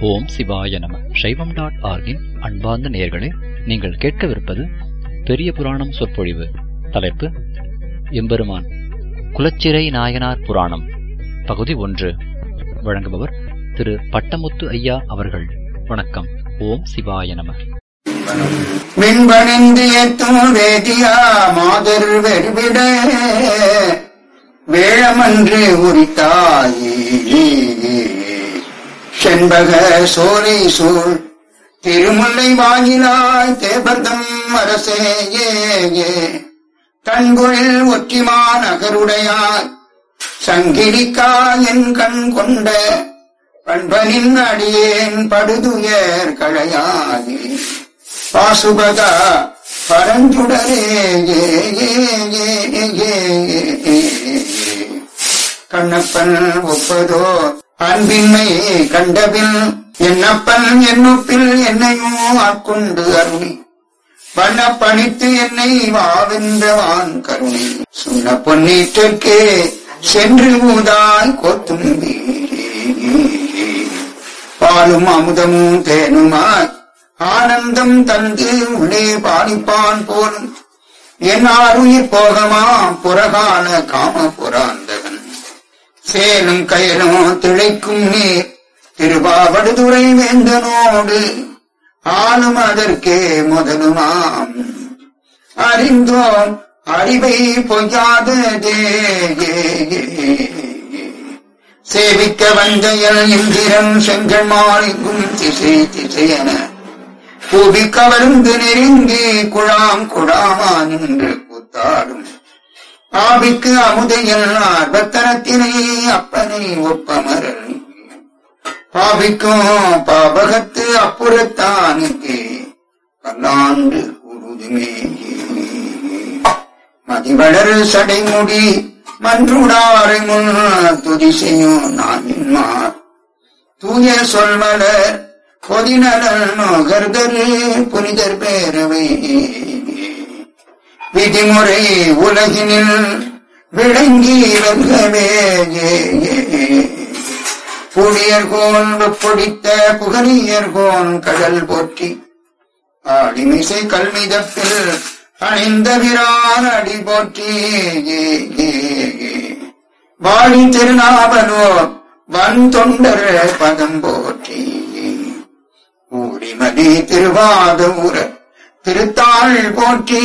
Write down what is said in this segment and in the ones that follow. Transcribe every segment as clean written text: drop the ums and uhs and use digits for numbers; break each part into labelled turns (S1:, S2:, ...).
S1: ஓம் சிவாய நம. சைவம்.org-இன் அன்பார்ந்த நேயர்களே, நீங்கள் கேட்கவிருப்பது பெரிய புராணம் சொற்பொழிவு. தலைப்பு எம்பெருமான் குலச்சிறை நாயனார் புராணம், பகுதி 1. வழங்குபவர் திரு பட்டமுத்து ஐயா அவர்கள். வணக்கம். ஓம் சிவாய நம.
S2: மின்பணிந்தியத்தும் வேதியா மாதர் வெறுவிட வேளமன்று உரித்தாயே செண்பக சோலை சூழ் திருமுல்லை வாயிலாய் தேபர்தம் அரசே கண்கொழில் ஒற்றிமான் அகருடையாய் சங்கிலிக்கா என் கண் கொண்ட பண்பனின் அடியேன் படுதுயர் கழையாயே பாசுபதா பரஞ்சுடரே கண்ணப்பன் ஒப்பதோ அன்பின்மை கண்டபின் என்னப்பன் என்னுப்பில் என்னையும் ஆட்கொண்டு அருளி வண்ண பணித்து என்னை வாவென்றவான் கருணை சொன்ன பொன்னீற்றற்கே சென்று ஊதாய் கோத்தும்பி பாலும் அமுதமும் தேனுமாய் ஆனந்தம் தந்து உள்ளே பாடிப்பான் போலும் என் ஆருயிர் போகமா புறகால காம புராந்தகன் சேலும் கயலும் திளைக்கும் நீர் திருவாவடுதுறை வேந்தனோடு ஆளும் அதற்கே முதலுமாம் அறிந்தோம் அறிவை பொய்யாததே சேவிக்க வந்தையல் இந்திரன் செங்கல் மாளிகும் திசை திசையென பூவி கவர்ந்து நெருங்கி குழாம் குழாமா நின்று கூத்தாடும் ஆவிக்கு அமுதையல் ஆர்வத்தனத்தினை அப்பனை ஒப்பமரல் பாவிக்கும் பாபகத்து அப்புறத்தானுக்கு பல்லாண்டு உருதுமே மதிவளர் சடைமுடி மன்றுடாரை முன் துதி செய்யும் நாமின்மார் தூய சொல்மலர் பொதிநலன் நோகர்தரு புனிதர் பேரவை விதிமுறை உலகினில் விளங்கி வருகவே புலியர்கோன் பொடித்த புகழியர்கோன் கடல் போற்றி ஆடிமிசை கல்மிதப்பில் அணிந்த விரான் அடி போற்றி வாழி திருநாவலோ வன் தொண்டர் பதம் போற்றி ஊடிமதி திருவாத ஊர திருத்தாள் போற்றி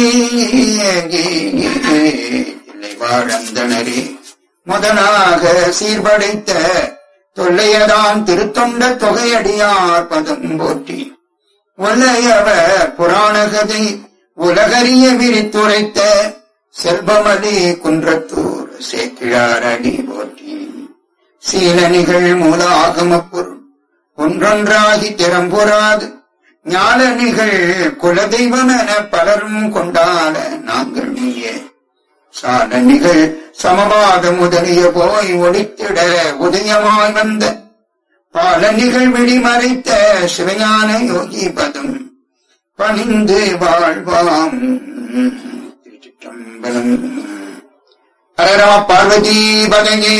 S2: இல்லை வாழந்தனரே முதலாக சீர்படைத்த தொல்லையதான் திருத்தொண்ட தொகையடியார் பதம் போற்றி ஒல்லையவர் புராணகதை உலகறிய விரித்துரைத்த செல்வமதி குன்றத்தூர் சேக்கிழார் அடி போற்றி சீலனிகள் மூல ஆகமப் பொருள் ஒன்றொன்றாகி திறம்புறாது ஞாலனிகள் குலதெய்வம் என பலரும் கொண்டாட நாங்கள் நீயே சாலனிகள் சமவாத முதலிய போய் ஒளித்திட உதயமாய் வந்த பாலனிகள் விழிமறைத்த சிவஞான யோகி பதம் பணிந்து வாழ்வாம். திருச்சிற்றம்பலம். ஹரரம பார்வதி பதங்கே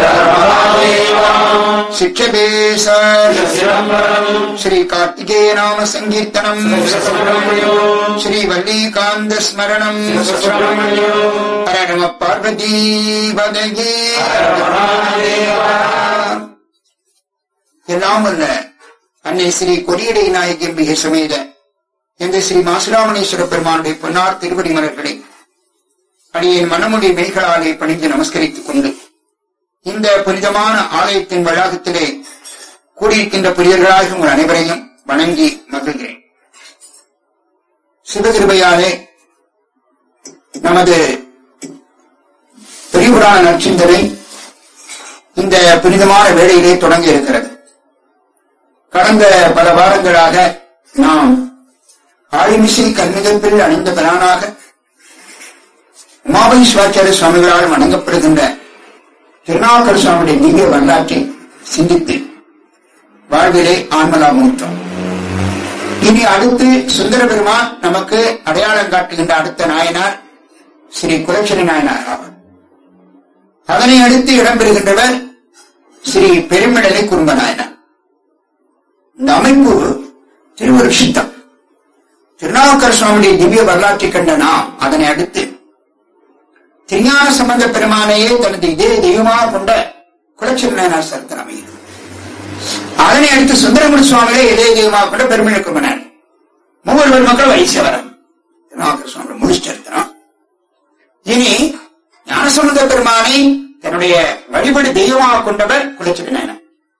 S2: சிக்ஷபேச ஸ்ரீ கார்த்திகேய நாம சங்கீர்த்தனம் ஸ்ரீ வல்லிகாந்த ஸ்மரணம் ஹரரம பார்வதி பதங்கே. எல்லாம் அல்ல அன்னை ஸ்ரீ கொடியடை நாயகி சமேத என்ற ஸ்ரீ மாசுராமணேஸ்வர பெருமானுடைய பொன்னார் திருவடி மலர்களை அடியேன் மனமுடி மெய்களாலே பணிந்து நமஸ்கரித்துக் கொண்டு இந்த புனிதமான ஆலயத்தின் வளாகத்திலே கூடியிருக்கின்ற புரியர்களாக உங்கள் அனைவரையும் வணங்கி மகிழ்கிறேன். சிவகிருபையாலே நமது பெரியபுராண நற்சிந்தனை இந்த புனிதமான வேளையிலே தொடங்கி இருக்கிறது. கடந்த பல வாரங்களாக நாம் ஆழிமிசை கல்மிதப்பில் அணிந்த பிரானாக உமாபதி சிவாச்சாரிய சுவாமிகளால் வணங்கப்படுகின்ற திருநாவுக்கர் சுவாமியுடைய திவ்ய வரலாற்றை சிந்தித்து வாழ்விலே ஆன்மலாமுற்றோம். இனி அடுத்து சுந்தர பெருமான் நமக்கு அடையாளம் காட்டுகின்ற அடுத்த நாயனார் ஸ்ரீ குலச்சிறை நாயனார் ஆவார். அதனை அடுத்து இடம்பெறுகின்றவர் ஸ்ரீ பெருமிடலை குறும்ப நாயனார். இந்த அமைப்பு திருவருட் சித்தம். திருநாவுக்கரசு சுவாமியுடைய திவ்ய வரலாற்றை கண்ட நாம் அதனை அடுத்து திருஞான சம்பந்த பெருமானையே தனது இதே தெய்வமாக கொண்ட குலச்சிறை நாயனார் சரித்திரம் அமைகிறது. அதனை அடுத்து சுந்தரமூர்த்தி சுவாமிகளே இதே தெய்வமாக கொண்ட பெருமிழ குருமனார். மூவர் மக்கள் வைசவரம் திருநாவுக்கரசு சுவாமி முழு சரித்திரம். இனி ஞானசம்பந்த பெருமானை தன்னுடைய வழிபடு தெய்வமாக கொண்டவர் குலச்சிறை நாயனார்.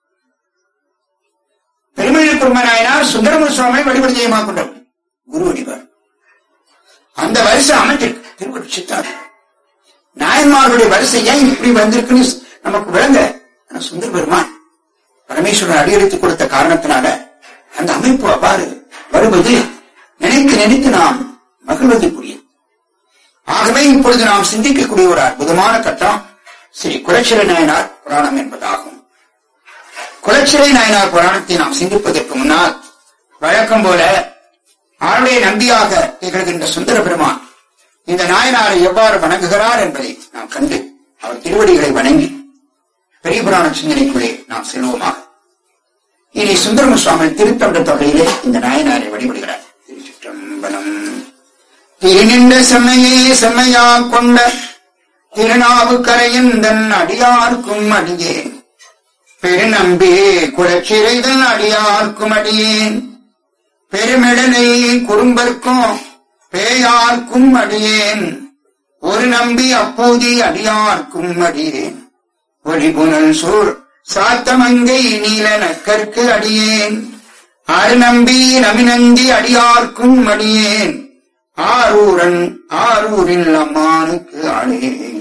S2: பெருமிழ குருமனாயனார் சுந்தரமூர்த்தி சுவாமியை வழிபடு தெய்வமாக கொண்டவர் குரு வடிவார். அந்த வரிசை அமைச்சிருக்கு திருவருட் சித்தார். நாயன்மார்களுடைய வரிசை ஏன் இப்படி வந்திருக்குன்னு நமக்கு விளங்க சுந்தர பெருமான் பரமேஸ்வரன் அடியெடுத்துக் கொடுத்த காரணத்தினால அந்த அமைப்பு அவ்வாறு வருவது நினைத்து நினைத்து நாம் மகிழ்வதற்குரியது. ஆகவே இப்பொழுது நாம் சிந்திக்கக்கூடிய ஒரு அற்புதமான கட்டம் ஸ்ரீ குலச்சிறை நாயனார் புராணம் என்பதாகும். குலச்சிறை நாயனார் புராணத்தை நாம் சிந்திப்பதற்கு முன்னால் வழக்கம் போல ஆளுடைய நம்பியாக திகழ்கின்ற சுந்தர பெருமான் இந்த நாயனாரை எவ்வாறு வணங்குகிறார் என்பதை நாம் கண்டு அவர் திருவடிகளை வணங்கி பெரிய புராண சிந்தனைக்குள்ளே நாம் செல்வோமாக. இனி சுந்தரம சுவாமி திருத்தொண்ட தொகையிலே இந்த நாயனாரை வழிபடுகிறார். திருச்சிற்றம்பலம். திருநின்ற செம்மையே செம்மையா கொண்ட திருநாவுக்கரையின் தன் அடியார்க்கும் அடியேன், பெருநம்பே குலச்சிறைதன் அடியார்க்கும் அடியேன், பெருமிடலை குறும்பர்க்கும் பேயார்க்கும் அடியேன், ஒரு நம்பி அப்போதி அடியார்க்கும் அடியேன், ஒளிபுனல் சூழ் சாத்தமங்கை நீல நக்கற்கு அடியேன், அரு நம்பி நமிநந்தி அடியார்க்கும் அடியேன், ஆரூரன் ஆரூரில் அம்மானுக்கு அடே.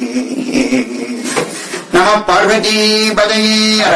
S2: நம பார்வதி பதையே.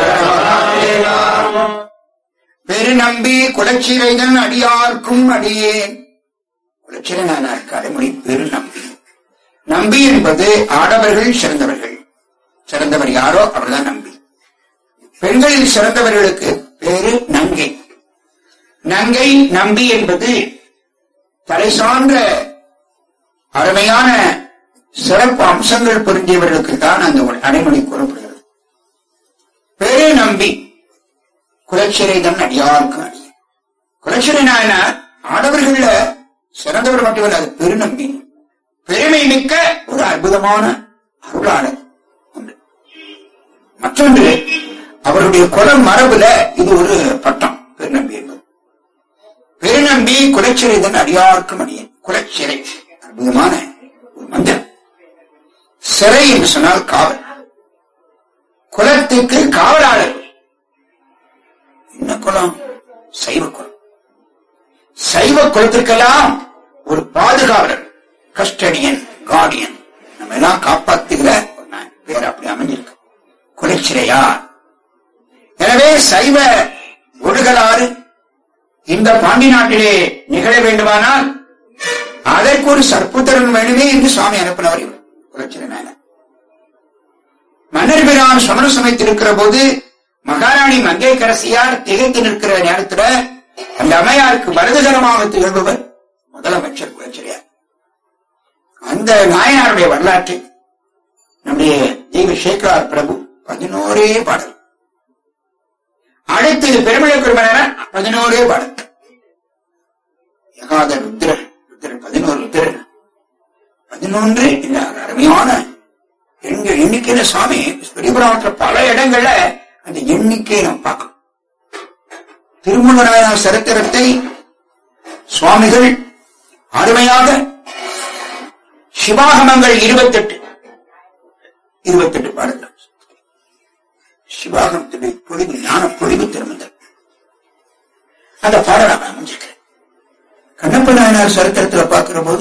S2: பெருநம்பி குலச்சிறைதன் அடியார்க்கும் அடியேன். குலச்சிறை நாயனாருக்கு அடைமொழி பெருநம்பி. நம்பி என்பது ஆடவர்கள் சிறந்தவர்கள். சிறந்தவர் யாரோ அவர்தான் நம்பி. பெண்களில் சிறந்தவர்களுக்கு பேரு நங்கை. நங்கை நம்பி என்பது தலை சார்ந்த அருமையான சிறப்பு அம்சங்கள் பொருந்தியவர்களுக்கு தான் அந்த அடைமொழி கூறப்படுகிறது. பெரு நம்பி குலச்சிறைதன் அடியார்க்கும் அடியேன். குலச்சிறை நாயனார் ஆடவர்கள சிறந்தவர் மட்டுமல்ல, அது பெருநம்பி, பெருமை மிக்க ஒரு அற்புதமான அருளாளர் ஒன்று. மற்றொன்று அவருடைய குல மரபுல இது ஒரு பட்டம் பெருநம்பி என்பது. பெருநம்பி குலச்சிறைதன் அடியார்க்கும் அடியேன். குலச்சிறை அற்புதமான ஒரு மந்திரம். சிறை என்று சொன்னால் காவல். குலத்துக்கு காவலாளர். என்ன குலம்? சைவ குலம். சைவ குலத்திற்கெல்லாம் ஒரு பாதுகாவலர், கஸ்டடியன், கார்டியன், நம்ம எல்லாம் காப்பாத்துகிற பேர் அப்படி அமைஞ்சிருக்கு குலச்சிறையார். எனவே சைவ ஒழுகலாறு இந்த பாண்டி நாட்டிலே நிகழ வேண்டுமானால் அதற்கு ஒரு சற்புத்திரன் வேணுமே என்று சுவாமி அனுப்பினவர் இவர் குலச்சிறை நாயனார். மன்னர் பிரான் சமண சமைத்திருக்கிற போது மகாராணி மங்கையரசியார் திகைத்து நிற்கிற நேரத்துல அந்த அம்மையாருக்கு வரதுகரமாக திகழ்பவர் முதலமைச்சர் குலச்சிறையார். அந்த நாயனாருடைய வரலாற்றை நம்முடைய தெய்வ சேக்கரார் பிரபு 11 பாடல், அடுத்து பெருமிழ குருமனார் 11 பாடல், யகாத ருத்ரர் 11 ருத்ரர் 11 இந்த அருமையான எண்ணிக்கையில சுவாமி பெரியபுராணத்துல பல இடங்கள்ல அந்த எண்ணிக்கையை நாம் பார்க்கணும். திருமூலநாயனார் சரித்திரத்தை சுவாமிகள் அருமையாக சிவாகமங்கள் 28 பாடல்கள், சிவாகமத்துடைய பொழிவு, ஞான பொழிவு திருமந்தர் அந்த பாடலாக அமைஞ்சிருக்கிறேன். கண்ணப்ப நாயனார் சரித்திரத்துல பார்க்கிற போது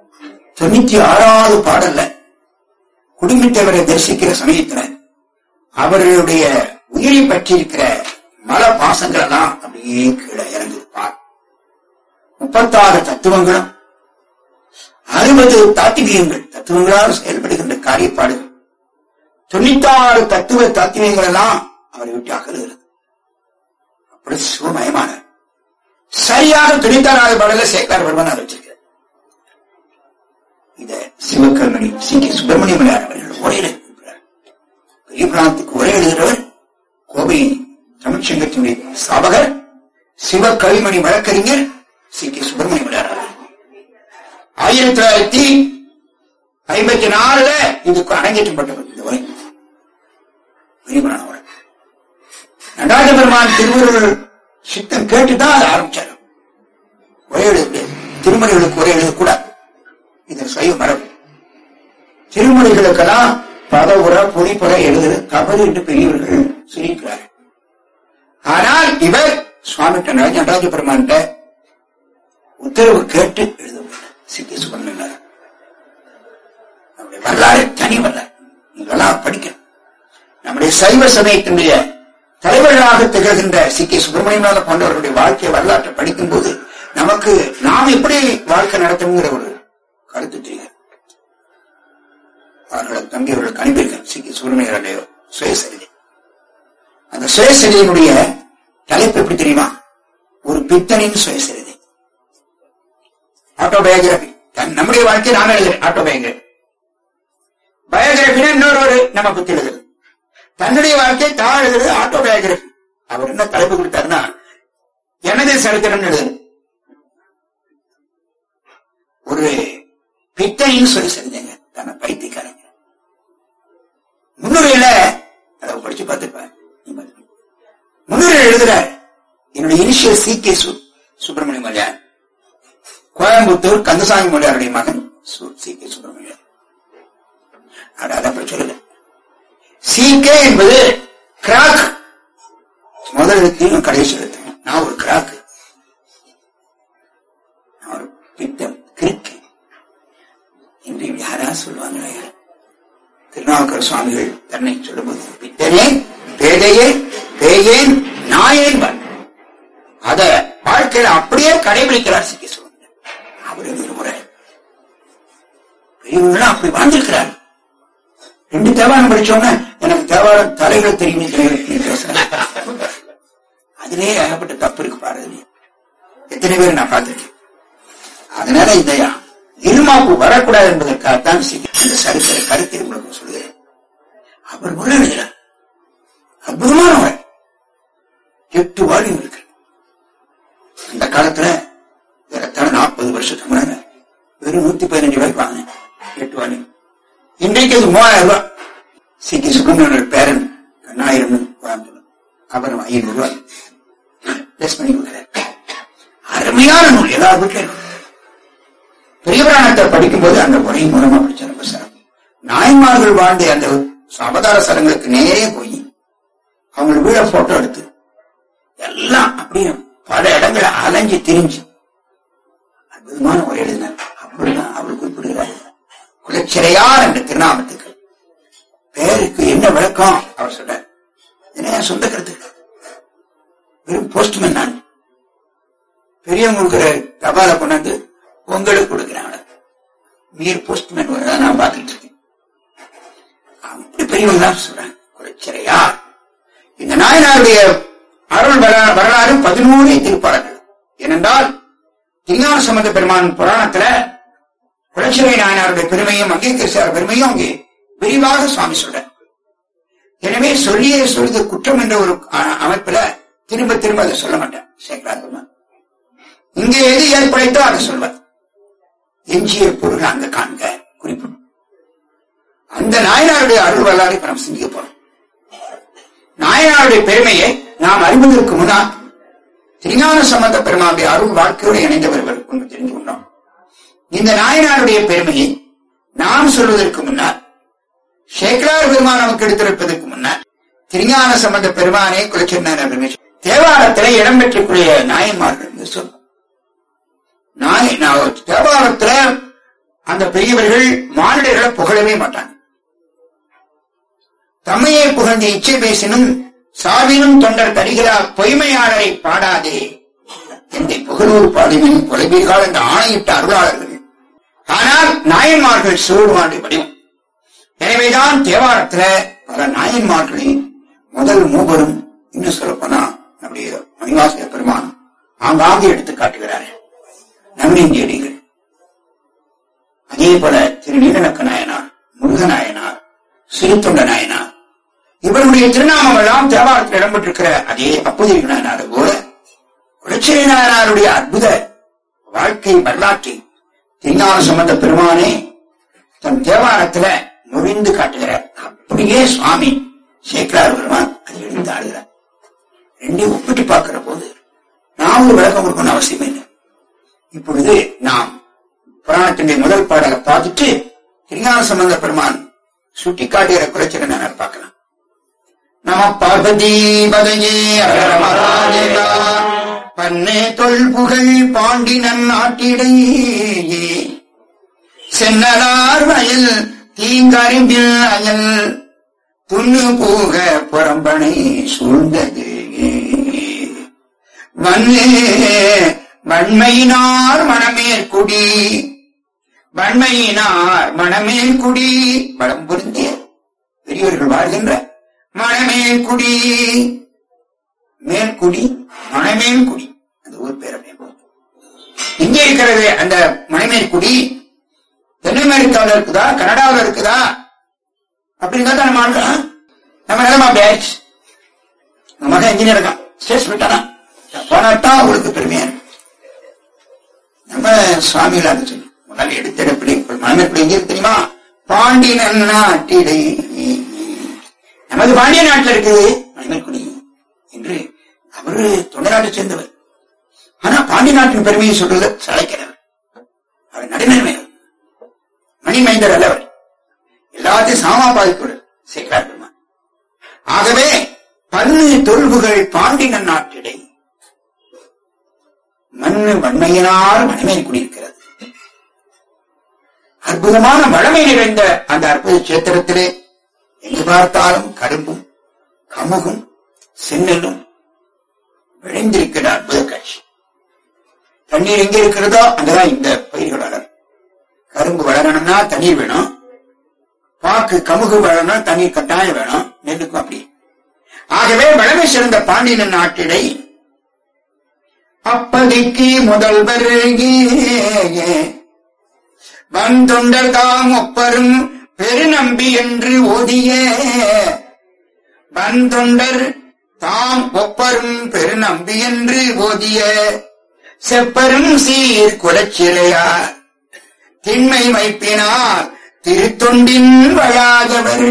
S2: 96வது பாடல்ல குடும்பத்தேவரை தரிசிக்கிற சமயத்துல அவர்களுடைய உயிரை பற்றி இருக்கிற மல பாசங்கள் எல்லாம் அப்படியே கீழே இறங்கிருப்பார். 36 தத்துவங்களும் 60 தாத்திவியங்கள், தத்துவங்களால் செயல்படுகின்ற காரியப்பாடுகள், 96 தத்துவ தாத்திவியங்கள் எல்லாம் அவரை விட்டு அகலுகிறது. அப்படி சிவமயமான சரியாக 96வது பாடல சேக்கரார் வருவனார் வச்சிருக்கிறார். இத சிவகல்மணி சி.கே. சுப்பிரமணியம் அவர்கள் உரையில பெரிய பிராணத்துக்கு உரை எழுதுகிறவர், கோவை தமிழ்ச்சங்கத்தினுடைய ஸ்தாபகர் சிவ கவிமணி வழக்கறிஞர் சி கே சுப்பிரமணிய முதலியார். 1954 இதுக்கு அரங்கேற்றப்பட்டவர். இந்த உரை விரிவான உரை. நடராஜ பெருமான் திருமுருகர் சித்தம் கேட்டுதான் அதை ஆரம்பிச்சாரு. ஒரே எழுது திருமுறைகளுக்கு ஒரே எழுதக்கூடாது, இது சைவ மரபு. திருமுறைகளுக்கெல்லாம் பதவுற பொறிப்பட எழுதுறது தவறு என்று பெரியவர்கள் சொல்லியிருக்கிறார்கள். ஆனால் இவர் சுவாமி நடராஜ பெருமான் உத்தரவு கேட்டு எழுதப்பட்ட சி கே சுப்பிரமணியன் நம்முடைய வரலாறு தனி வரலாறு. இதெல்லாம் படிக்கணும். நம்முடைய சைவ சமயத்தினுடைய தலைவர்களாக திகழ்கின்ற சி கே சுப்பிரமணியன் போன்றவர்களுடைய வாழ்க்கை வரலாற்றை படிக்கும் போது நமக்கு நாம் எப்படி வாழ்க்கை நடத்தணுங்கிற ஒரு கருத்து தெரியும். அவர்களை தம்பி அவர்களுக்கு அனுப்பியிருக்க சி கே சுப்பிரமணியனுடைய சுயசரிதை. அந்த சுயசரிதையினுடைய தலைப்பு எப்படி தெரியுமா? ஒரு பித்தனின் சுயசரிதை, ஆட்டோபயோகிராபி. நம்முடைய வாழ்க்கை நாம எழுதுறேன் ஆட்டோபயோகிராபி. பயோகிராபினா இன்னொரு நம்ம பத்தி எழுதுறது. தன்னுடைய வாழ்க்கை தான் எழுதுறது ஆட்டோபயோகிராபி. அவர் என்ன தலைப்பு கொடுத்தாருன்னா எனது சரித்திரம் எழுதுறது. ஒரு பித்தனின் சுயசரிதைங்க, தன்னை பைத்தியக்காரங்க. முன்னுரையில அதை படிச்சு பார்த்துருப்பேன். முன்னுரை எழுதுறார், என்னுடைய initial C K Subramania Mudaliar, Coimbatore Kandasamy முதலியாருடைய மகன் சி கே சுப்பிரமணியன். அப்படி சொல்லல. சி கே என்பது கிராக், முதல் எழுத்தையும் கடைசி எழுத்தையும். நான் ஒரு கிராக், நான் ஒரு பித்தம் கிரிக்கு என்று யாரா சொல்லுவாங்க. திருநாவுக்கரசர் சுவாமிகள் தன்னை சொல்லும்போது பித்தனே பேதையே பேயேன் நாயேன் அத வாழ்க்கையில அப்படியே கடைபிடிக்கிறார் சி கே சுப்பிரமணியன். அவரு ஒரு முறை பெரியவங்களாம் அப்படி வாழ்ந்திருக்கிறார். 2 தேவாரம் படிச்சோன்னா எனக்கு தேவாரம் தலைகள் தெரியும் பேசுறேன். அதிலே ஏகப்பட்ட தப்பு இருக்கு பாருங்க. எத்தனை பேர் நான் பார்த்திருக்கேன். அதனால இந்த இருமாப்பு வரக்கூடாது என்பதற்காகத்தான் இந்த சரித்திர கருத்தை உங்களுக்கு சொல்லுகிறேன். அவர் முறை எழுதுகிறார், அற்புதமான உரை. 8 வால்யூம் இருக்கு. அந்த காலத்துல 40 வருஷத்துக்கு முன்னாடி வெறும் 115 ரூபாய்க்கு வாங்கினேன் 8 வால்யூம். இன்றைக்கு அது 3000 ரூபாய். சி கே சுப்பிரமணியன் பேரன் கண்ணாயிரம் அப்புறம் 500 ரூபாய் பிளஸ் பண்ணி கொடுக்கிறார். அருமையான நூல், எல்லாரும் வீட்டில். பெரிய புராணத்தை படிக்கும் போது அந்த உரை மூலமா படிச்ச ரொம்ப சிறப்பு. நாயன்மார்கள் வாழ்ந்த அந்த அவதார ஸ்தலங்களுக்கு நேரே போய் அவங்க வீட போட்டோ எடுத்து எல்லாம் அப்படியே பல இடங்களை அலைஞ்சு திரிஞ்சு அற்புதமான ஒரு எழுதினார். அப்படிதான் அவர் குறிப்பிடுகிறார். குலச்சிறையார் என்ற திருநாமத்துக்கு பேருக்கு என்ன விளக்கம் அவர் சொல்றார். என்ன சொந்த கருத்து, வெறும் போஸ்ட்மேன். நான் பெரியவங்க கொடுக்கிற தபால கொண்டாந்து உங்களுக்கு கொடுக்கிறாங்க. மீர் போஸ்ட்மேன் நான் பார்த்துட்டு இருக்கேன். அப்படி பெரியவங்க தான் சொல்றாங்க குலச்சிறையார். இந்த நாயனாருடைய அருள் வரலாறு 13 திருப்பாடல்கள். ஏனென்றால் திருஞான சம்பந்த பெருமான் புராணத்துல குலச்சிறை நாயனாருடைய பெருமையும் அங்கீகரிசார் பெருமையும் அங்கே விரிவாக சுவாமி சொல்ற. எனவே சொல்லியே சொல்வது குற்றம் என்ற ஒரு அமைப்புல திரும்ப திரும்ப அதை சொல்ல மாட்டேன். சேகராத்மா இங்கே எது ஏற்படைத்தோ அதை சொல்வார். எஞ்சிய பொருள் அங்க காண்க குறிப்பு. அந்த நாயனாருடைய அருள் வரலாறு இப்ப நாம் சிந்திக்க போறோம். நாயனாருடைய பெருமையை நாம் அறிவதற்கு முன்னால் திருஞான சம்பந்த பெருமானுடைய அருள் வாழ்க்கையோடு இணைந்தவர்கள் கொண்டு தெரிந்து கொண்டோம். இந்த நாயனாருடைய பெருமையை நாம் சொல்வதற்கு முன்னால், சேக்கரார் பெருமான் நமக்கு எடுத்திருப்பதற்கு முன்னால், திருஞான சம்பந்த பெருமானே குலச்சிறை பெருமை தேவாரத்திலே இடம்பெற்றக்கூடிய நாயன்மார்கள் என்று சொல்லும். தேவாரத்துல அந்த பெரியவர்கள் மானிடர்களை புகழவே மாட்டாங்க. தம்மையை புகழ்ந்த இச்சை பேசினும் சாவினும் தொண்டர் தருகிறார் பொய்மையாளரை பாடாதே என்னை புகழூர் பாடினும் கொலைவீர்கள் என்ற ஆணையிட்ட அருளாளர்கள். ஆனால் நாயன்மார்கள் சிவபெருமானுடைய வடிவம். எனவேதான் தேவாரத்துல பல நாயன்மார்களின் முதல் மூவரும் இன்னும் சொல்லப்போனா நம்முடைய மணிவாசக பெருமான் ஆங்காங்கே எடுத்து காட்டுகிறார்கள். நவநீதியடிகள், அதே போல திரு நீலநக்க நாயனார், முருகநாயனார், சிறுத்தொண்ட நாயனார், இவருடைய திருநாமம் எல்லாம் தேவாரத்தில் இடம்பெற்றிருக்கிற அதே அப்போதைய நாயனார் போல குலச்சிறை நாயனாருடைய அற்புத வாழ்க்கை வரலாற்றை திருஞான சம்பந்த பெருமானே தன் தேவாரத்துல நுழைந்து காட்டுகிறார். அப்படியே சுவாமி சேக்கரார் பெருமான் அதில் எழுந்து ஆடுகிறார். ரெண்டையும் ஒப்பிட்டு பார்க்கிற போது நாம் ஒரு விளக்கம் கொடுக்கணும் அவசியம் இல்லை. இப்பொழுது நாம் புராணத்தினுடைய முதல் பாடலை பார்த்துட்டு திருஞான சம்பந்த பெருமான் சுட்டி காட்டுகிற குலச்சிறை நாயனார் பார்க்கலாம். நம பார்வதி பதையே அகர மகாதேவா பன்னே தொல்புகழ் பாண்டினன் நாட்டிடையே சென்னலார் வயல் தீங்கரும்பில் அயல் துண்ணு பூக புறம்பனை சூழ்ந்தது வன்மையினார் மணமேற்குடி வன்மையினார் மணமேற்குடி வளம் பொருந்திய பெரியவர்கள் வாழ்கின்ற மணமேல்குடி மேல்குடி மணமேல்குடி அந்த ஊர் பேர் அப்படி எங்கே இருக்கிறது? அந்த மணமேல்குடி தென் அமெரிக்காவில் இருக்குதா, கனடாவில் இருக்குதா அப்படின்னு தான் நம்ம ஆளுக்கலாம். நம்ம நிலைமை அப்படி ஆயிடுச்சு. நம்ம மகன் இன்ஜினியர் இருக்கான், ஸ்டேட் விட்டானா போனாத்தான் அவங்களுக்கு பெருமையா இருக்கு. நம்ம சுவாமிகள் அது சொல்லி முன்னாடி எடுத்தெடுப்படி மணமேல்குடி எங்க இருக்கு தெரியுமா? பாண்டியன் நாட்டிடை. நமது பாண்டிய நாட்டில் இருக்குது மணிமேற்குடி என்று அவரு தொண்டை நாட்டை சேர்ந்தவர். ஆனா பாண்டிய நாட்டின் பெருமையை சொல்றது சளைக்கிறவர். அவர் நடுநிலைமையர், மணிமைந்தர் அல்லவர். எல்லாத்தையும் சாமா பாதிப்பு சேர்க்கிறார் பெருமான். ஆகவே பன்னு தொல்புகள் பாண்டியன் நாட்டிடை மண்ணு வன்மையினால் மணிமேற்குடி இருக்கிறது. அற்புதமான வளமை நிறைந்த அந்த அற்புத சேத்திரத்திலே எங்கு பார்த்தாலும் கரும்பும் கமுகும் சென்னலும் விளைந்திருக்கிற அற்புத காட்சி. தண்ணீர் எங்க இருக்கிறதோ அங்கதான் இந்த பயிர்கள் வளரும். கரும்பு வளரணும்னா தண்ணீர் வேணும், பாக்கு கமுகு வளரணும் தண்ணீர் கட்டாயம் வேணும், நெல்லுக்கும் அப்படி. ஆகவே வளமை சிறந்த பாண்டியன் நாட்டிடை அப்பதிக்கு முதல்வர் வந்தொண்டர் தாம் ஒப்பரும் பெருநம்பி என்று ஓதிய வந்தொண்டர் தாம் ஒப்பரும் பெருநம்பி என்று ஓதிய செப்பரும் சீர் குலச்சிறையார் திண்மை வைப்பினார் திருத்தொண்டின் வழாதவர்.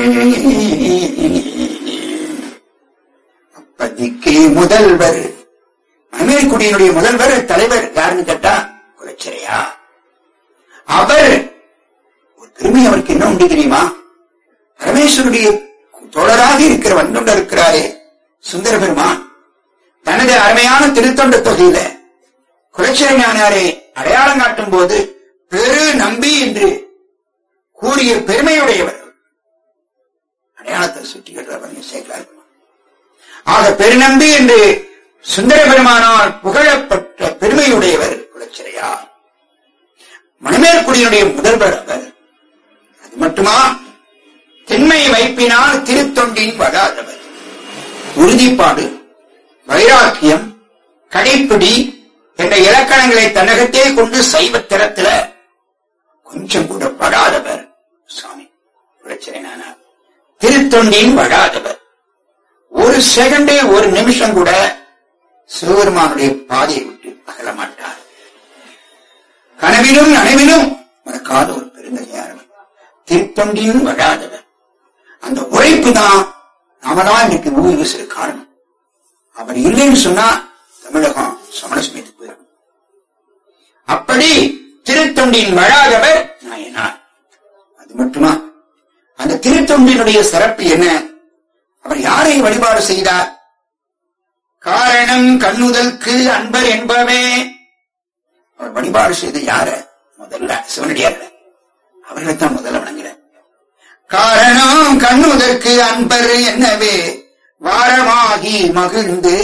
S2: அப்பதிக்கு முதல்வர் மணிமேற்குடியினுடைய முதல்வர் தலைவர் யாருன்னு கேட்டா குலச்சிறையா. அவர் ஒரு பெருமை அவருக்கு என்ன உண்டு தெரியுமா? பரமேஸ்வருடைய தோழராக இருக்கிற வந்தொண்ட இருக்கிறாரே சுந்தர பெருமான் தனது அருமையான திருத்தொண்ட தொகையில குலச்சிறை ஞானாரை அடையாளம் காட்டும் போது பெரு நம்பி என்று கூறிய பெருமையுடையவர். அடையாளத்தை சுட்டிக்கிறார் சேர்க்கிறார். ஆக பெருநம்பி என்று சுந்தர பெருமானால் புகழப்பட்ட பெருமையுடையவர் குலச்சிறையார். மணிமேற்குடியினுடைய முதல்வர் அவர். அது மட்டுமா, திண்மை வைப்பினால் திருத்தொண்டின் வடாதவர். உறுதிப்பாடு, வைராக்கியம், கடைப்பிடி என்ற இலக்கணங்களை தன்னகத்தே கொண்டு சைவ திறத்துல கொஞ்சம் கூட படாதவர் சுவாமி குலச்சிறை நாயனார். திருத்தொண்டின் வடாதவர். ஒரு செகண்ட் ஒரு நிமிஷம் கூட சிவபெருமானுடைய பாதையை விட்டு அகல மாட்டார். கனவிலும் நனவிலும் மறக்காத ஒரு பெருந்தகையானவர். திருத்தொண்டின் வடாதவர். அந்த உழைப்பு தான் நாமதான் இன்னைக்கு ஊர் காரணம். அவர் இல்லைன்னு சொன்னா தமிழகம் சமண சமயத்துக்கு போயிடும். அப்படி திருத்தொண்டின் வழாதவர் நாயனார். அது மட்டுமா, அந்த திருத்தொண்டினுடைய சிறப்பு என்ன? அவர் யாரை வழிபாடு செய்தார்? காரணம் கண்ணுதற்கு அன்பர் என்பவே. அவர் வழிபாடு செய்த யார? முதல்ல சிவனடியார். அவர்களைத்தான் முதல்ல வணங்குகிறார். காரணம் கண்ணுதற்கு அன்பர் என்னவே வாரமாகி மகிழ்ந்து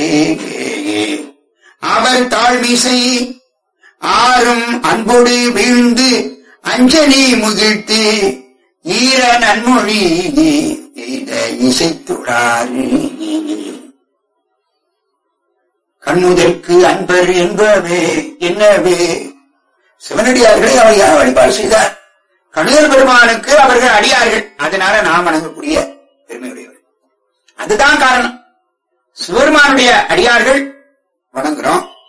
S2: அவர் தாழ்மிசை ஆறும் அன்போடு வீழ்ந்து அஞ்சலி முகிழ்த்து ஈர நன்மொழி இசைத்துடாறு. கண்ணுதற்கு அன்பர் என்பவே என்னவே. சிவனடியார்களை அவர் யார் வழிபாடு செய்தார்? கண்ணுதல் பெருமானுக்கு அவர்கள் அடியார்கள். அதனால நாம் வணங்கக்கூடிய பெருமையுடையவர். அதுதான் காரணம். சிவபெருமானுடைய அடியார்கள் வணங்குறோம்.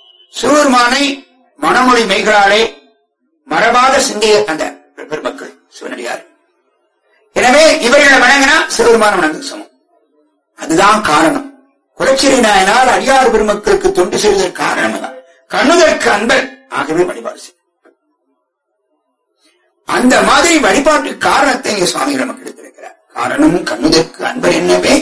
S2: சிவபெருமானை மனமொழி மெய்களாலே மரபாத சிந்திய அந்த பெருமக்கள் சிவனடியார். எனவே இவர்களை வணங்கினா சிவபெருமான வணங்கு சமம். அதுதான் காரணம். குலச்சிறை நாயனார் அடியார் பெருமக்களுக்கு தொண்டு செய்வதற்கு காரணம் தான். கண்ணுதற்கு அன்பர், ஆகவே வழிபாடு செய்யும். அந்த மாதிரி வழிபாட்டு காரணத்தை இங்கே சுவாமிகள் நமக்கு எடுத்திருக்கிறார். காரணம் கண்ணுதற்கு அன்பர் என்னவே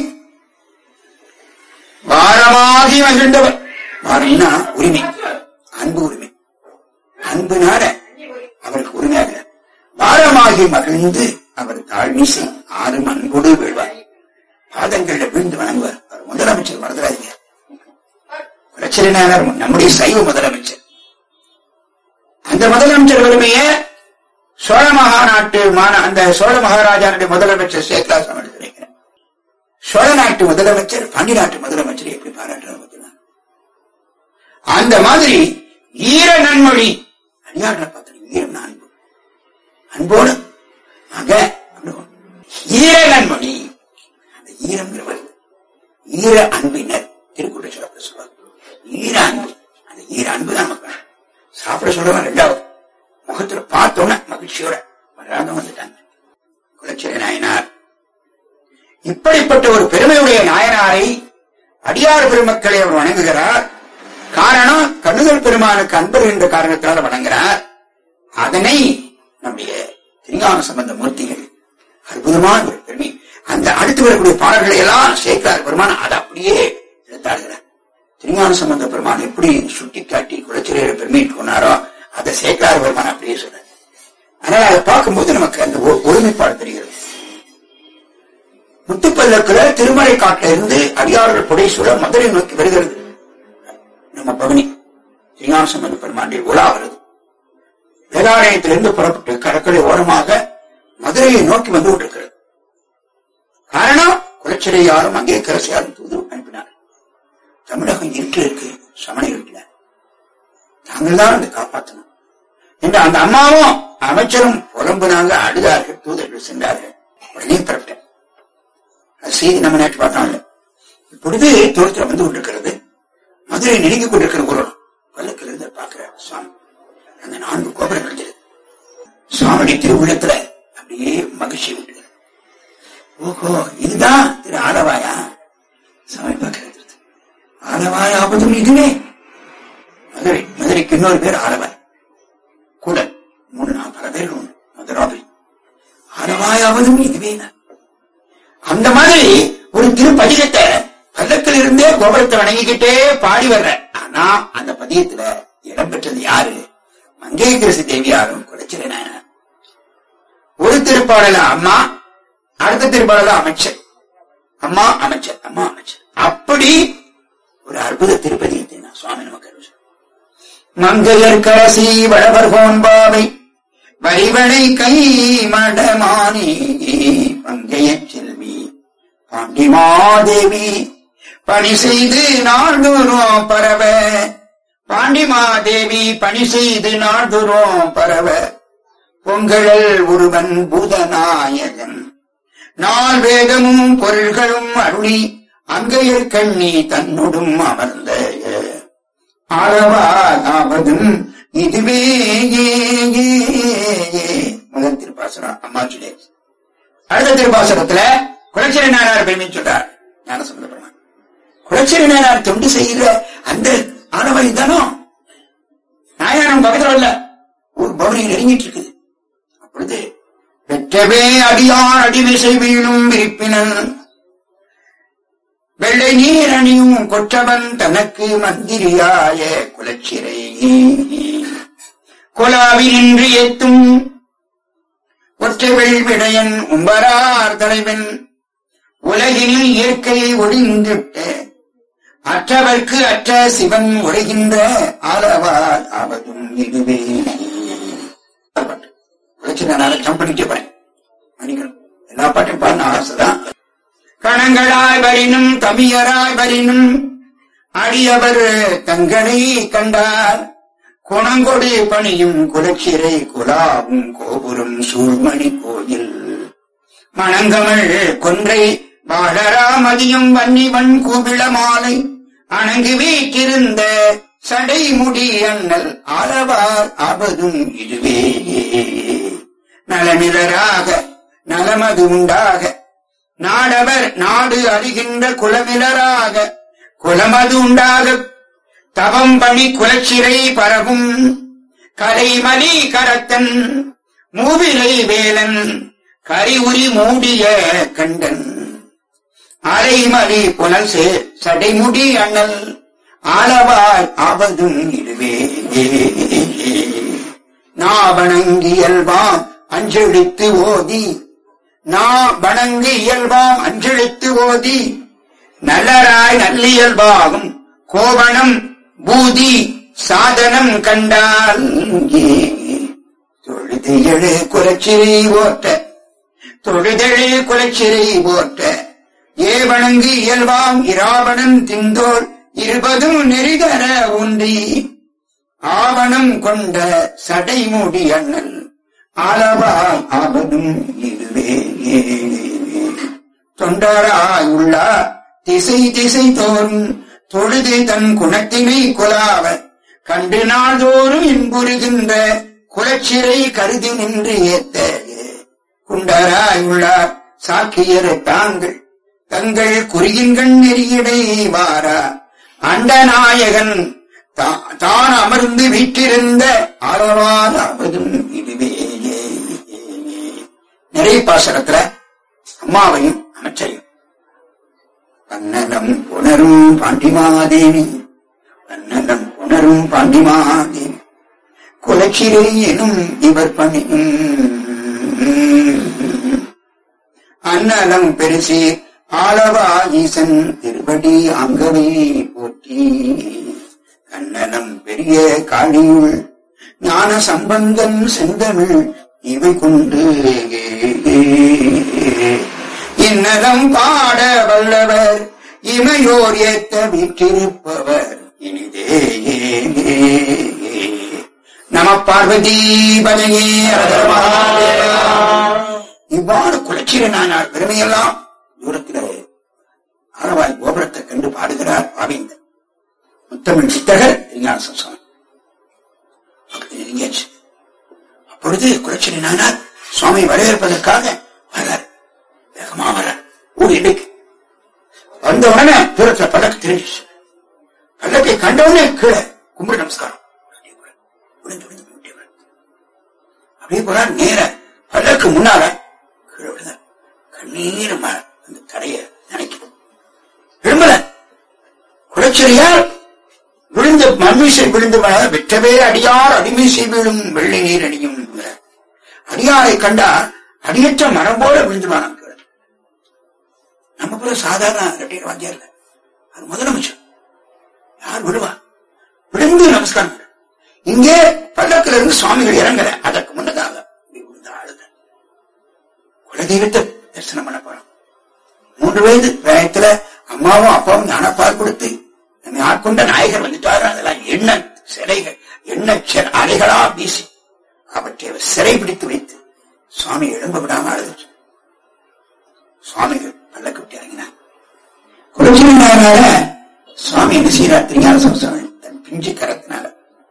S2: வாரமாகி மகிழ்ந்தவர். வாரம்னா உரிமை, அன்பு உரிமை. அன்புனால அவருக்கு உரிமையாக வாரமாகி மகிழ்ந்து அவர் தாழ்மிசை ஆறும் அன்போடு வீழ்வார். பாதங்களில் வீழ்ந்து வணங்குவார். அவர் முதலமைச்சர் மறந்துடாதீங்க. குலச்சிறை நாயனார் நம்முடைய சைவ முதலமைச்சர். அந்த முதலமைச்சர் வறுமைய சோழ மகாநாட்டு அந்த சோழ மகாராஜாவுடைய முதலமைச்சர் சேக்கலாசம் எடுத்திருக்கிறார். சோழ நாட்டு முதலமைச்சர் பாண்டி நாட்டு முதலமைச்சர் எப்படி பாராட்டுறார்? அந்த மாதிரி ஈர நன்மொழி அடியார பார்த்து ஈரம் அன்பு, அன்போடு மக ஈர நன்மொழி. அந்த ஈரங்கிறவர் ஈர அன்பினர் திருக்குறளை சாப்பிட சொல்வார். ஈர அன்பு, அந்த ஈர அன்பு தான் மக்கள் சாப்பிட சொல்றவன். ரெண்டாவது முகத்துல பார்த்தோன்ன மகிழ்ச்சியோட வராத வந்துட்டாங்க குலச்சிறை நாயனார். இப்படிப்பட்ட ஒரு பெருமையுடைய நாயனாரை அடியார் பெருமக்களை அவர் வணங்குகிறார். காரணம் கண்ணுதல் பெருமானுக்கு அன்பர் என்ற காரணத்தால் வணங்குகிறார். அதனை நம்முடைய திருஞான சம்பந்த மூர்த்திகள் அற்புதமான ஒரு பெருமை. அந்த அடுத்து வரக்கூடிய பாடல்களை எல்லாம் சேக்கலார் பெருமான் அதை அப்படியே எடுத்தாடுகிறார். திருஞான சம்பந்த பெருமான் எப்படி சுட்டி காட்டி குலச்சிறையோட பெருமை சொன்னாரோ அதை சேக்கலார் பெருமான் அப்படியே சொன்னார். ஆனால் அதை பார்க்கும்போது நமக்கு அந்த ஒருமைப்பாடு தெரிகிறது. முத்துப்பல்லக்குல திருமலை காட்டில இருந்து அடியார்கள் புடைசூழ மதுரை நோக்கி வருகிறது. நம்ம பவனி திருஞான சம்பந்த பெருமானுடைய உலா வருது. வேதாலயத்திலிருந்து புறப்பட்டு கடற்கரை ஓரமாக மதுரையை நோக்கி வந்து கொண்டிருக்கிறது. காரணம் குலச்சிறை யாரும் அங்கே கரசியாரும் தூது அனுப்பினார். தமிழகம் இருட்டில் இருக்கு, சமணி இருட்டினார், தாங்கள் தான் அதை காப்பாற்றணும் என்று அந்த அம்மாவும் அமைச்சரும் புலம்புனாங்க, அழுதார்கள், தூதர்கள் சென்றார்கள். உடனே புறப்பட்டேன். செய்தி நம்ம நேற்று பார்த்தாங்க. இப்பொழுது தூரத்தில் வந்து கொண்டிருக்கிறது. மதுரை நெருங்கிக் கொண்டிருக்கிற ஒரு பல்லக்கில் இருந்து பார்க்கிறார் சுவாமி. அந்த 4 கோபுரம் கிடைச்சது. சுவாமியுடைய திருவுள்ளத்துல அப்படியே மகிழ்ச்சி விட்டு, ஓஹோ இதுதான் திரு ஆலவாயா? சுவாமி பார்க்கிறது. ஆலவாயாவதும் இதுவே. மதுரைக்கு இன்னொரு பேர் ஆலவாய் கூட 3-4 பல பேர் உண்டு. மதுராபி ஆலவாயாவதும் இதுவே. அந்த மாதிரி ஒரு திருப்பதிகத்தை பல்லக்கில் இருந்தே கோபுரத்தை வணங்கிக்கிட்டே பாடி வர்ற. ஆனா அந்த பதியத்துல இடம்பெற்றது யாரு? மங்கையர்க்கரசி தேவியாரும் குலச்சிறை நாயனார். ஒரு திருப்பாடல அம்மா, அடுத்த திருப்பாடல அமைச்சர். அம்மா அமைச்சர், அம்மா அமைச்சர். அப்படி ஒரு அற்புத திருப்பதியத்தை நான் சுவாமி நமக்கு மங்கையர்க்கரசி வடவர் கோன்பாவை வரிவளை கை மடமானி மங்கைய செல்வி பாண்டிமாதேவி பணி செய்து நாள்தோறும் பரவ. பாண்டிமாதேவி பணி செய்து நாள்தோறும் பரவ. பொங்கழல் ஒருவன் பூதநாயகன் நாள் வேதமும் பொருள்களும் அருளி அங்கையர் கண்ணி தன்னோடும் அமர்ந்த அளவாவதும் இதுவே. முதல் திருப்பாசனம் அம்மாச்சிலே. அடுத்த திருப்பாசனத்துல குலச்சிறை நாயனார் பெருமை சொல்றார் ஞானசம்பந்த பெருமான். குலச்சிறை நாயனார் தொண்டு செய்கிற அந்த ஆனவழி தானோ நாயனாரும் பக்கத்தில் அல்ல, ஒரு பவனியில் நெருங்கிட்டு இருக்குது. அப்பொழுது பெற்றவே அடியான் அடிவிசை வீழும் விரிப்பினன் வெள்ளை நீர் அணியும் கொற்றவன் தனக்கு மந்திரியாய குலச்சிறை கொலாவினின்று ஏத்தும் ஒற்றைவெள் விடையன் உம்பரார் தலைவன் உலகினில் இயற்கையை ஒழிந்துட்ட அற்றவர்க்கு அற்ற சிவன் உரைகின்ற ஆலவால் ஆவதும் இதுவே. ஜம்ப் பண்ணிட்டே போறேன். எல்லா பாட்டும் பாருங்க ஆசைதான். கணங்களாய் வரினும் தமியராய் வரினும் அடியவர் தங்களை கண்டார் குணங்கொடி பணியும் குலச்சிறை குலாவும் கோபுரம் சூழ்மணி கோயில் மணங்கமள் கொன்றை வாழரா மதியும் வன்னிவன் கூபிள மாலை அணங்கு வீட்டிருந்த சடைமுடி அண்ணல் ஆளவார் ஆபதும் இதுவே. நலநிலராக நலமது உண்டாக நாடவர் நாடு அறிகின்ற குலமிலராக குலமது உண்டாக தவம் பணி குலச்சிறை பரவும் கலைமலி கரத்தன் மூவிலை வேலன் கரிவுரி மூடிய கண்டன் அரைமலி புனல் சேர் சடைமுடி அண்ணல் ஆளவார் ஆவதும் இதுவே. நாவணங்கி இயல்பாம் அஞ்செழுத்து ஓதி நாவணங்கு இயல்பாம் அஞ்செழுத்து ஓதி நல்லராய் நல்லியல்பாகும் கோவணம் பூதி சாதனம் கண்டால் தொழுதெழு குலச்சிறை ஓட்ட தொழுதெழு குலச்சிறை ஓட்ட ஏவணங்கு இயல்பாம் இராவணன் திந்தோள் இருபதும் நெறிதர ஒன்றி ஆவணம் கொண்ட சடைமுடி அண்ணல் ஆளவாய் ஆவதும் இதுவே. தொண்டராய் உள்ளார் திசை திசை தோறும் தொழுது தன் குணத்தினை கொலாவ கண்டு நாள்தோறும் இன்புறுகின்ற குலச்சிறை கருதி நின்று ஏத்த குண்டராய் உள்ளார் சாக்கியர் தாங்கள் தங்கள் குறியின்கண் நெறியிடை வாரா அண்டநாயகன் தான் அமர்ந்து வீற்றிருந்த ஆளவாராவதும் இதுவே. நிறைய பாசனத்துல அம்மாவையும் அமைச்சரையும் வண்ணனம் புணரும் பாண்டிமாதேவி வண்ணனம் புணரும் பாண்டிமாதேவி குலச்சிறை எனும் இவர் பணியும் அன்னலம் பெருசீர் ஆளவா ஈசன் திருவடி அங்கவே போற்றி. கண்ணனம் பெரிய காளியுள் ஞான சம்பந்தன் செந்தமிழ் இவை கொண்டு இன்னலம் பாட வல்லவர் இமையோர் ஏத்த வீற்றிருப்பவர் இனிதே. நம பார்வதி பதையே. இவ்வாறு குலச்சிறை நாயனார் பெருமையெல்லாம் தூரத்திலே ஆளவாய் கோபுரத்தை கண்டு பாடுகிறார் பாவேந்தர். முத்தமிழ் சித்தகர் திருஞான சுவாமி நெருங்கியாச்சு. அப்பொழுது குலச்சிறை நாயனார் சுவாமி வரவேற்பதற்காக வர்றார். வேகமா வர்றார். ஊர் இடைக்கு வந்த உடனே தூரத்துல பல்லக்கு தெரிஞ்சிச்சு. பல்லக்கை கண்டவுடனே கீழே கும்பிடு நமஸ்காரம் அப்படியே போற நேர பல்லக்கு முன்னால கீழே விழுத கண்ணீர் அந்த தரைய நினைக்கும் விரும்பல. குலச்சிறையால் விழுந்து மண்மீசை விழுந்து வெற்றவே அடியார் அடிமீசை விழும் வெள்ளை நீர் அடியும். அடியாரை கண்டா அடியற்ற மரம் போல விழுந்துவான். நம்ம போல சாதாரண ரெட்டையர் வாங்கியர்ல அது முதலமைச்சர் யார் விழுவா விழுந்து நமஸ்காரம். இங்கே பல்லக்கில் இருந்து சுவாமிகள் இறங்கல. அதற்கு முன்னதாக ஆளுங்க குலதெய்வத்தை தரிசனம் பண்ண போறோம். 3 வயது பிராயத்துல அம்மாவும் அப்பாவும் ஞானப்பால் கொடுத்து நம்மை ஆட்கொண்ட நாயகர் வந்துட்டாரு. அதெல்லாம் எண்ண சிலைகள் எண்ண அலைகளா வீசி அவற்றை சிறை பிடித்து வைத்து சுவாமி எழும்ப விடாம அழுது. சுவாமிகள் பல்லக்கு விட்டு இறங்கினார். குலச்சிறை நாயனார சுவாமி என்ன செய்யறார்? திருஞான சுவாமி தன் பிஞ்சு கரத்தினால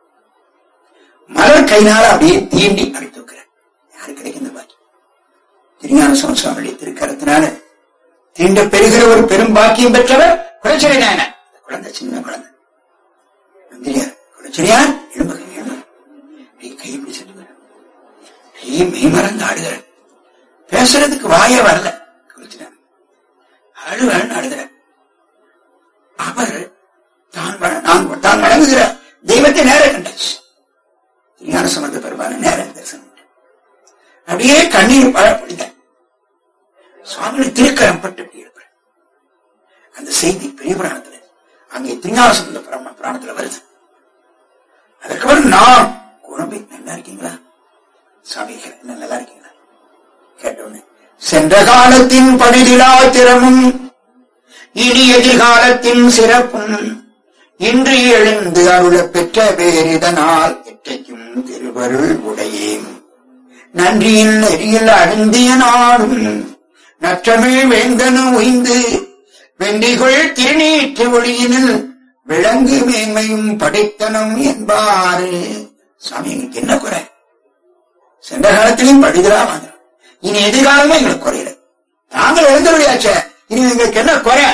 S2: மலர் கையினால அப்படியே தீண்டி அப்படி தூக்குறார். யாரு கிடைக்கின்ற பாக்கி? திருஞான சுவாமியுடைய திருக்கரத்தினால தீண்ட பெறுகிற ஒரு பெரும் பாக்கியம் பெற்றவர் குலச்சிறை நாயனார். குழந்தை சின்ன குழந்தை நம்பியார். குலச்சிறையார் எழும்புக கை பிடிச்சிட்டு மெய்மறந்து ஆடுகிறார். பேசுறதுக்கு வாய வரல. குலச்சிறை அழுவன் அழுகிறார். அவர் தான் வணங்குகிற தெய்வத்தை நேர கண்டாச்சு. ஞான சம்பந்த பெருமான நேர தரிசனம் அப்படியே கண்ணீர் பழப்படித சுவாமிகளை திருக்கரம் பட்டு இருப்பார். அந்த செய்தி பெரிய புராணத்துல அங்கே திருஞான சம்பந்த புராணத்துல வருது. அதுக்கப்புறம் நான் குணம்பி நல்லா இருக்கீங்களா சாமி நல்லா இருக்கீங்களா கேட்டவுடனே சென்ற காலத்தின் படிதிலா திறமும் இனி எதிர்காலத்தின் சிறப்பும் இன்று எழுந்து அருள பெற்ற வேறிதனால் எற்றைக்கும் திருவருள் உடையேன் நன்றியில் நெறியில் அழுந்திய நாடும் நற்றமிழ் வேந்தனு உய்ந்து வெண்டிகொள் திருநீற்று ஒளியினில் விலங்கு மேன்மையும் படைத்தனம் என்பாரு. சாமி எங்களுக்கு என்ன குறை? சென்ற காலத்திலையும் படுகிறா வாங்க, இனி எதிர்காலமும் எங்களுக்கு குறையில. நாங்கள் எழுந்தருளியாச்ச, இனி எங்களுக்கு என்ன குறை?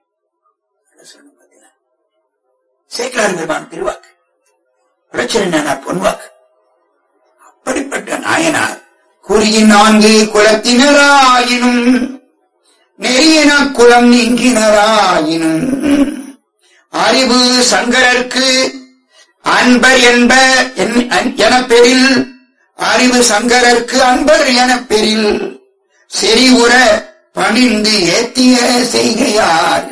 S2: சேக்கலார் பெருமான் திருவாக்கு, குலச்சிறைநாயனார் பொன்வாக்கு. அப்படிப்பட்ட நாயனார் குறியின் 4 குலத்தினராயினும் நெறியின குலம் நீங்கினராயினும் அறிவு சங்கரர்க்கு அன்பர் என்ப என பெறில், அறிவு சங்கரர்க்கு அன்பர் என பெறில் செறிவுற பணிந்து ஏத்திய செய்கையார்.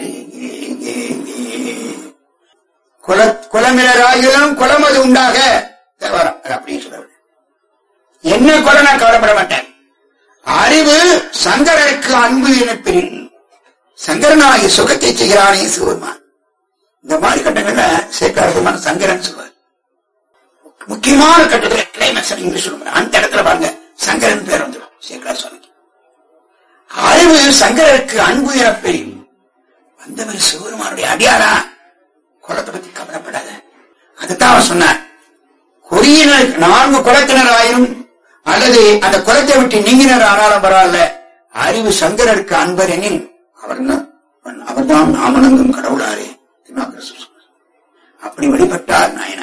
S2: குலமினராயிலும் குலமது உண்டாக தேவாரம் அப்படின்னு சொல்ல. என்ன கொலை நான் கவலைப்பட மாட்டேன். அறிவு சங்கரருக்கு அன்பு என பெறில், சங்கரனாகி சுகத்தை செய்கிறானே சிவருமான். இந்த மாதிரி கட்டங்கள்ல சேக்கலார் சங்கரன் சொல்வார். முக்கியமான கட்டத்தில் கிளைமேக்ஸ் இங்கிலீஷ் சொல்லுவாங்க. அந்த இடத்துல பாருங்க சங்கரன் பேர் வந்துடும். சேக்கலார் சுவாமி அறிவு சங்கரருக்கு அன்பு என பெறில், வந்தவர் சிவருமானுடைய அடியாரா, குலத்தை பத்தி கவலைப்படாத. அதுதான் அவன் சொன்னார். குறியினர் 4 குலத்தினர் ஆயிரும் அல்லது அந்த குலத்தை விட்டு நீங்கினர் ஆனாலும் பரவாயில்ல, அறிவு சங்கரருக்கு அன்பர் எனில் அவர்தான் நாமனங்கும் கடவுளாரே. அப்படி வழிபட்டார் நாயனார்.